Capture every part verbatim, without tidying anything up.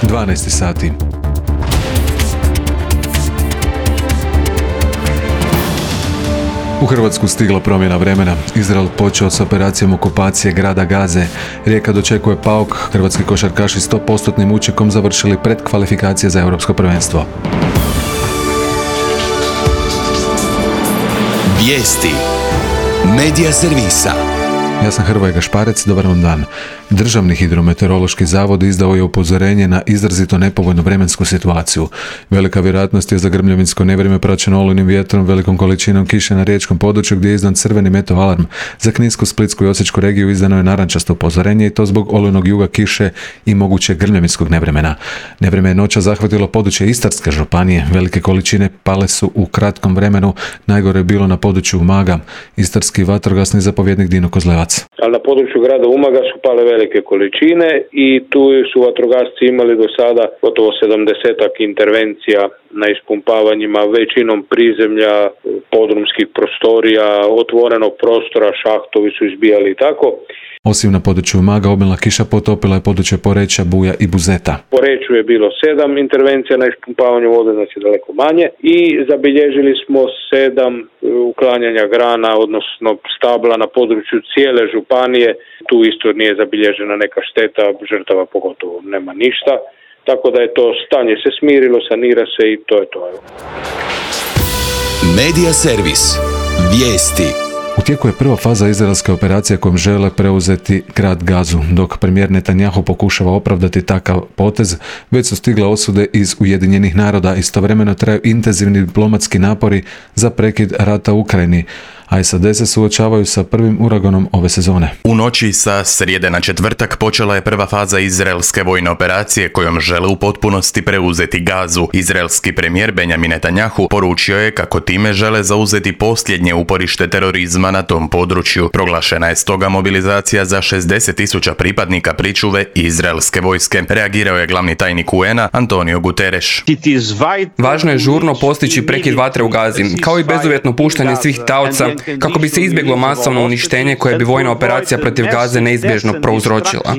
dvanaest sati. U Hrvatsku stigla promjena vremena. Izrael počeo s operacijom okupacije grada Gaze. Rijeka dočekuje Pauk. Hrvatski košarkaši sto postotnim učinkom završili predkvalifikacije za europsko prvenstvo. Vijesti Medija servisa. Ja sam Hrvoje Gašparec, dobar vam dan. Državni hidrometeorološki zavod izdao je upozorenje na izrazito nepovoljnu vremensku situaciju. Velika vjerojatnost je za grmljavinsko nevrijeme praćeno olujnim vjetrom, velikom količinom kiše na riječkom području gdje je izdan crveni meto alarm. Za Kninsku, Splitsku i Osječku regiju izdano je narančasto upozorenje i to zbog olujnog juga, kiše i mogućeg grmljavinskog nevremena. Nevrijeme je noća zahvatilo područje Istarske županije. Velike količine pale su u kratkom vremenu. Najgore je bilo na području Umaga. Istarski vatrogasni zapovjednik Dino Kozlevac. Ali na području grada Umaga su pale velike količine i tu su vatrogasci imali do sada gotovo sedamdesetak intervencija na ispumpavanjima, većinom prizemlja, podrumskih prostorija, otvorenog prostora, šahtovi su izbijali i tako. Osim na području Umaga, obilna kiša potopila je područje Poreča, Buja i Buzeta. Po Poreču je bilo sedam intervencija na ispumpavanju vode, znači daleko manje, i zabilježili smo sedam uklanjanja grana, odnosno stabla na području cijele županije. Tu isto nije zabilježena neka šteta, žrtava pogotovo nema ništa, tako da je to stanje se smirilo, sanira se i to je to. Medija servis. Vijesti. U tijeku je prva faza izraelske operacije kojom žele preuzeti grad Gazu. Dok premijer Netanjahu pokušava opravdati takav potez, već su stigle osude iz Ujedinjenih naroda. Istovremeno traju intenzivni diplomatski napori za prekid rata u Ukrajini, a S A D se suočavaju sa prvim uraganom ove sezone. U noći sa srijede na četvrtak počela je prva faza izraelske vojne operacije kojom žele u potpunosti preuzeti Gazu. Izraelski premijer Benjamin Netanjahu poručio je kako time žele zauzeti posljednje uporište terorizma na tom području. Proglašena je stoga mobilizacija za šezdeset tisuća pripadnika pričuve izraelske vojske. Reagirao je glavni tajnik U N A Antonio Guterres. Važno je žurno postići prekid vatre u Gazi, kao i bezuvjetno puštanje svih taoca, kako bi se izbjeglo masovno uništenje koje bi vojna operacija protiv Gaze neizbježno prouzročila.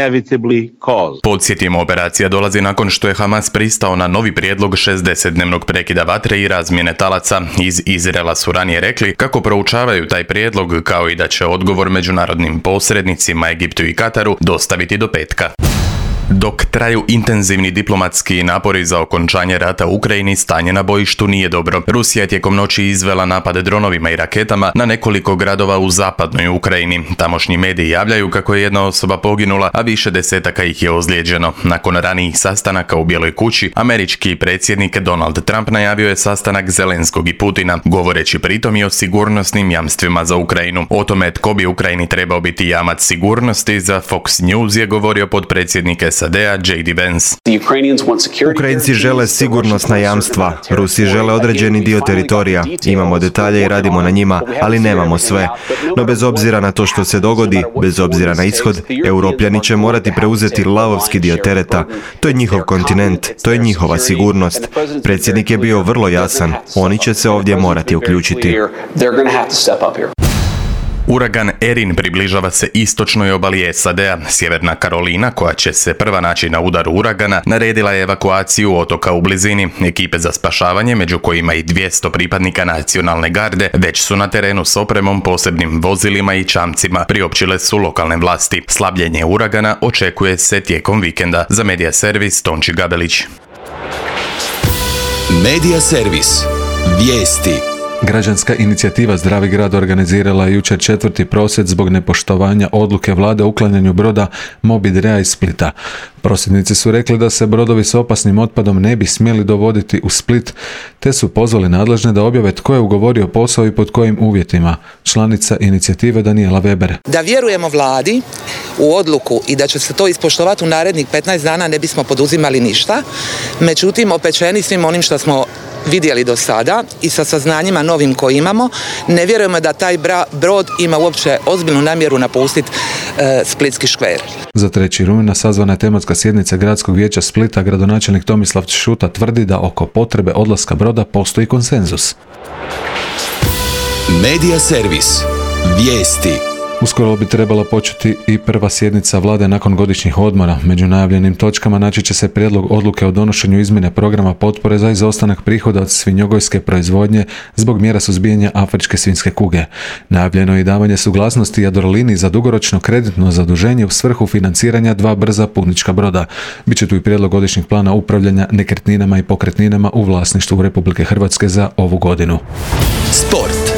Podsjetimo, operacija dolazi nakon što je Hamas pristao na novi prijedlog šezdesetdnevnog prekida vatre i razmjene talaca. Iz Izraela su ranije rekli kako proučavaju taj prijedlog, kao i da će odgovor međunarodnim posrednicima Egiptu i Kataru dostaviti do petka. Dok traju intenzivni diplomatski napori za okončanje rata u Ukrajini, stanje na bojištu nije dobro. Rusija je tijekom noći izvela napade dronovima i raketama na nekoliko gradova u zapadnoj Ukrajini. Tamošnji mediji javljaju kako je jedna osoba poginula, a više desetaka ih je ozlijeđeno. Nakon ranijih sastanaka u Bijeloj kući, američki predsjednik Donald Trump najavio je sastanak Zelenskog i Putina, govoreći pritom i o sigurnosnim jamstvima za Ukrajinu. O tome tko bi Ukrajini trebao biti jamac sigurnosti za Fox News je govorio potpredsjednik S A D-a J D Vance. Ukrajinci žele sigurnosna jamstva, Rusi žele određeni dio teritorija. Imamo detalje i radimo na njima, ali nemamo sve. No bez obzira na to što se dogodi, bez obzira na ishod, Europljani će morati preuzeti lavovski dio tereta. To je njihov kontinent, to je njihova sigurnost. Predsjednik je bio vrlo jasan, oni će se ovdje morati uključiti. Uragan Erin približava se istočnoj obali S A D-a. Sjeverna Karolina, koja će se prva naći na udaru uragana, naredila je evakuaciju otoka u blizini. Ekipe za spašavanje, među kojima i dvjesto pripadnika nacionalne garde, već su na terenu s opremom, posebnim vozilima i čamcima, priopćile su lokalne vlasti. Slabljenje uragana očekuje se tijekom vikenda. Za Medija servis Tonči Gabelić. Medija servis. Vijesti. Građanska inicijativa Zdravi grad organizirala je jučer četvrti prosvjed zbog nepoštovanja odluke vlade o uklanjanju broda Moby Drea iz Splita. Prosvjednici su rekli da se brodovi s opasnim otpadom ne bi smjeli dovoditi u Split, te su pozvali nadležne da objave tko je ugovorio posao i pod kojim uvjetima. Članica inicijative Daniela Weber. Da vjerujemo vladi u odluku i da će se to ispoštovati u narednih petnaest dana, ne bismo poduzimali ništa. Međutim, opečeni svim onim što smo vidjeli do sada i sa saznanjima novim koje imamo, ne vjerujemo da taj bra, brod ima uopće ozbiljnu namjeru napustiti e, Splitski škver. Za treći rujna sazvana je tematska sjednica Gradskog vijeća Splita. Gradonačelnik Tomislav Šuta tvrdi da oko potrebe odlaska broda postoji konsenzus. Medija servis. Vijesti. Uskoro bi trebala početi i prva sjednica vlade nakon godišnjih odmora. Među najavljenim točkama naći će se prijedlog odluke o donošenju izmjene programa potpore za izostanak prihoda od svinjogojske proizvodnje zbog mjera suzbijanja afričke svinjske kuge. Najavljeno je i davanje suglasnosti Jadroliniji za dugoročno kreditno zaduženje u svrhu financiranja dva brza putnička broda. Biće tu i prijedlog godišnjeg plana upravljanja nekretninama i pokretninama u vlasništvu Republike Hrvatske za ovu godinu. Sport.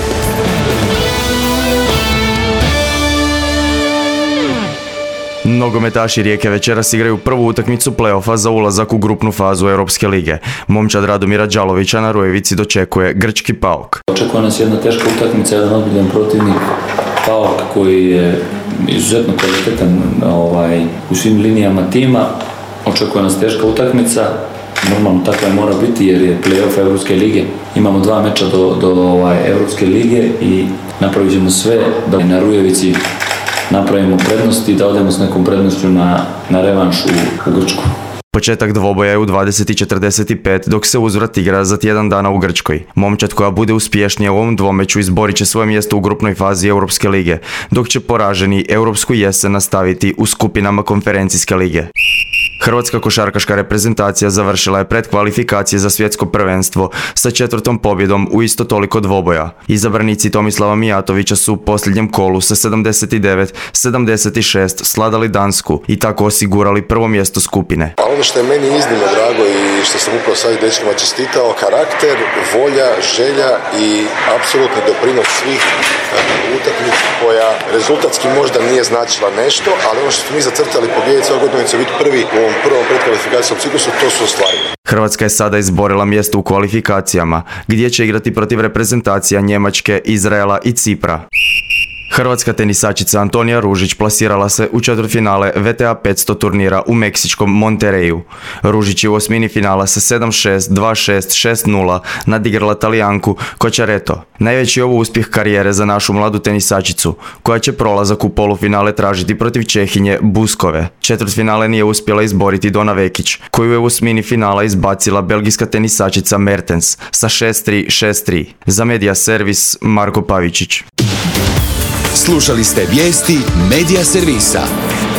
Nogometaši Rijeke večeras igraju prvu utakmicu play-offa za ulazak u grupnu fazu Europske lige. Momčad Radomira Đalovića na Rujevici dočekuje grčki PAOK. Očekuje nas jedna teška utakmica, jedan ozbiljan protivnik, PAOK koji je izuzetno kvalitetan ovaj, u svim linijama tima. Očekuje nas teška utakmica, normalno takva je mora biti jer je play-off Europske lige. Imamo dva meča do, do ovaj, Europske lige i napravit ćemo sve da na Rujevici napravimo prednosti i da odemo s nekom prednošću na, na revanš u, u Grčku. Početak dvoboja je u dvadeset i četrdeset pet dok se uzvrat igra za tjedan dana u Grčkoj. Momčad koja bude uspješnija u ovom dvomeću izborit će svoje mjesto u grupnoj fazi Europske lige, dok će poraženi europsku jesen nastaviti u skupinama konferencijske lige. Hrvatska košarkaška reprezentacija završila je predkvalifikacije za svjetsko prvenstvo sa četvrtom pobjedom u isto toliko dvoboja. Izabranici Tomislava Mijatovića su u posljednjem kolu sa sedamdeset devet sedamdeset šest sladali Dansku i tako osigurali prvo mjesto skupine. A ono što je meni iznimno drago i što sam upravo sad dečkima čestitao, karakter, volja, želja i apsolutni doprinos svih utakmica koja rezultatski možda nije značila nešto, ali ono što smo mi zacrtali pobijediti ove godine će biti prvi u ovom prvom predkvalifikacijskom ciklusu, to su ostvarili. Hrvatska je sada izborila mjesto u kvalifikacijama, gdje će igrati protiv reprezentacija Njemačke, Izraela i Cipra. Hrvatska tenisačica Antonija Ružić plasirala se u četvrtfinale V T A petsto turnira u meksičkom Monterreyu. Ružić je u osmini finala sa sedam šest, dva šest, šest nula nadigrala Talijanku Cochareto. Najveći ovo uspjeh karijere za našu mladu tenisačicu, koja će prolazak u polufinale tražiti protiv Čehinje Buskove. Četvrtfinale nije uspjela izboriti Dona Vekić, koju je u osmini finala izbacila belgijska tenisačica Mertens sa šest tri, šest tri. Za Media Servis Marko Pavičić. Slušali ste vijesti Media Servisa.